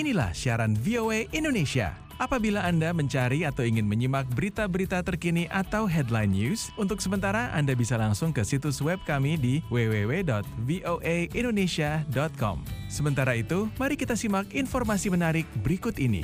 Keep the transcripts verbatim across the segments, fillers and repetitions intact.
Inilah siaran V O A Indonesia. Apabila Anda mencari atau ingin menyimak berita-berita terkini atau headline news, untuk sementara Anda bisa langsung ke situs web kami di w w w dot voa indonesia dot com. Sementara itu, mari kita simak informasi menarik berikut ini.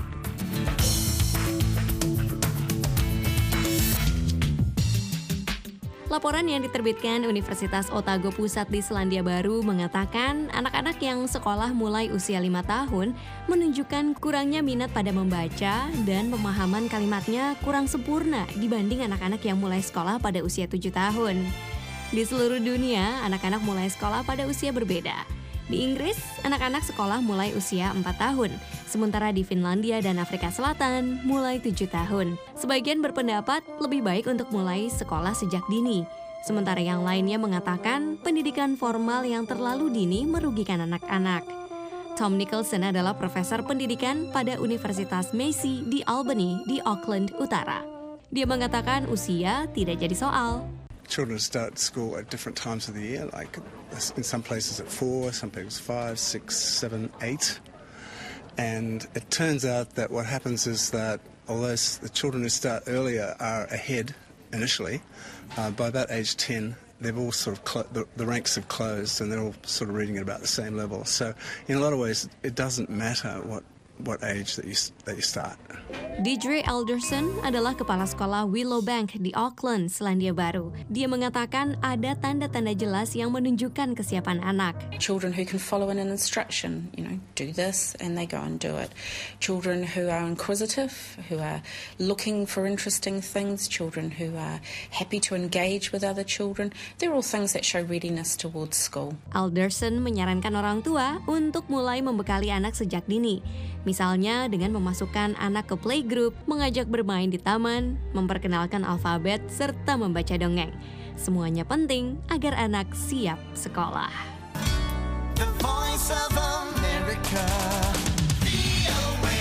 Laporan yang diterbitkan Universitas Otago Pusat di Selandia Baru mengatakan anak-anak yang sekolah mulai usia lima tahun menunjukkan kurangnya minat pada membaca dan pemahaman kalimatnya kurang sempurna dibanding anak-anak yang mulai sekolah pada usia tujuh tahun. Di seluruh dunia, anak-anak mulai sekolah pada usia berbeda. Di Inggris, anak-anak sekolah mulai usia empat tahun, sementara di Finlandia dan Afrika Selatan mulai tujuh tahun. Sebagian berpendapat lebih baik untuk mulai sekolah sejak dini, sementara yang lainnya mengatakan pendidikan formal yang terlalu dini merugikan anak-anak. Tom Nicholson adalah profesor pendidikan pada Universitas Massey di Albany di Auckland Utara. Dia mengatakan usia tidak jadi soal. Children start school at different times of the year, like in some places at four, some places five, six, seven, eight. And it turns out that what happens is that although the children who start earlier are ahead initially, uh, by about age ten, they've all sort of, clo- the, the ranks have closed and they're all sort of reading at about the same level. So in a lot of ways, it doesn't matter what what age that you that you start. Deidre Alderson adalah kepala sekolah Willowbank di Auckland, Selandia Baru. Dia mengatakan ada tanda-tanda jelas yang menunjukkan kesiapan anak. Children who can follow an instruction, you know, do this and they go and do it. Children who are inquisitive, who are looking for interesting things, children who are happy to engage with other children. They're all things that show readiness towards school. Alderson menyarankan orang tua untuk mulai membekali anak sejak dini. Misalnya dengan memasukkan anak ke playgroup, mengajak bermain di taman, memperkenalkan alfabet, serta membaca dongeng. Semuanya penting agar anak siap sekolah. The Voice of America, V O A.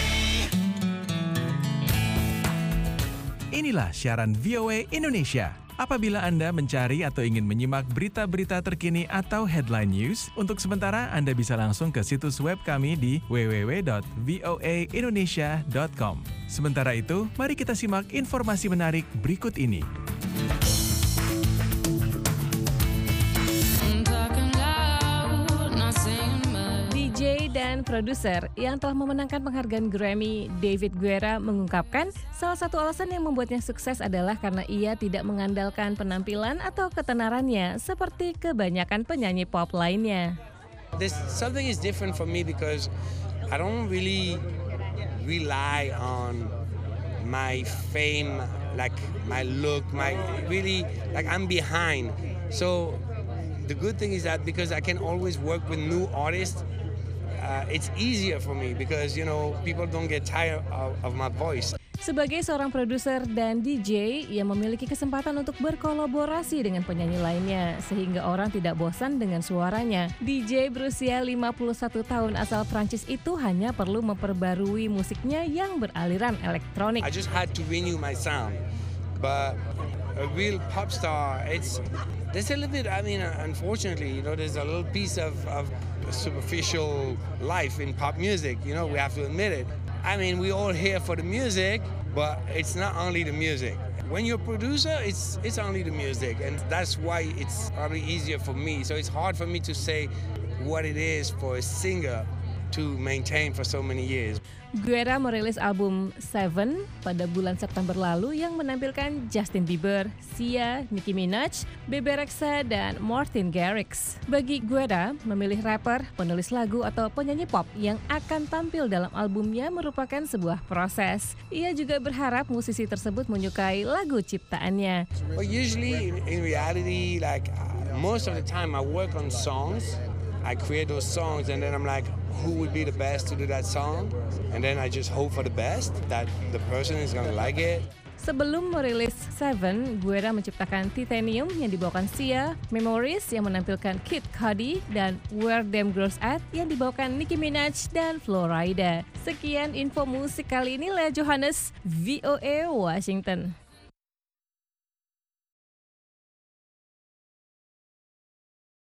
Inilah siaran V O A Indonesia. Apabila Anda mencari atau ingin menyimak berita-berita terkini atau headline news, untuk sementara Anda bisa langsung ke situs web kami di w w w dot voa indonesia dot com. Sementara itu, mari kita simak informasi menarik berikut ini. D J dan produser yang telah memenangkan penghargaan Grammy, David Guetta, mengungkapkan salah satu alasan yang membuatnya sukses adalah karena ia tidak mengandalkan penampilan atau ketenarannya seperti kebanyakan penyanyi pop lainnya. There's something is different for me because I don't really rely on my fame, like my look, my really like I'm behind. So the good thing is that because I can always work with new artists, Uh, it's easier for me because, you know, people don't get tired of, of my voice. Sebagai seorang produser dan D J, ia memiliki kesempatan untuk berkolaborasi dengan penyanyi lainnya sehingga orang tidak bosan dengan suaranya. D J berusia lima puluh satu tahun asal Prancis itu hanya perlu memperbarui musiknya yang beraliran elektronik. I just had to renew my sound, but a real pop star, it's there's a little bit. I mean, unfortunately, you know, there's a little piece of, of superficial life in pop music. You know, we have to admit it. I mean, we all here for the music, but it's not only the music. When you're a producer, it's it's only the music, and that's why it's probably easier for me. So it's hard for me to say what it is for a singer to maintain for so many years. Guetta merilis album Seven pada bulan September lalu yang menampilkan Justin Bieber, Sia, Nicki Minaj, Bebe Rexha, dan Martin Garrix. Bagi Guetta, memilih rapper, penulis lagu, atau penyanyi pop yang akan tampil dalam albumnya merupakan sebuah proses. Ia juga berharap musisi tersebut menyukai lagu ciptaannya. Well, usually in, in reality, like uh, most of the time I work on songs. I create those songs and then I'm like, who would be the best to do that song? And then I just hope for the best, that the person is gonna like it. Sebelum merilis Seven, Guetta menciptakan Titanium yang dibawakan Sia, Memories yang menampilkan Kid Cudi, dan Where Them Girls At yang dibawakan Nicki Minaj dan Flo Rida. Sekian info musik kali ini, Lea Johannes, V O A Washington.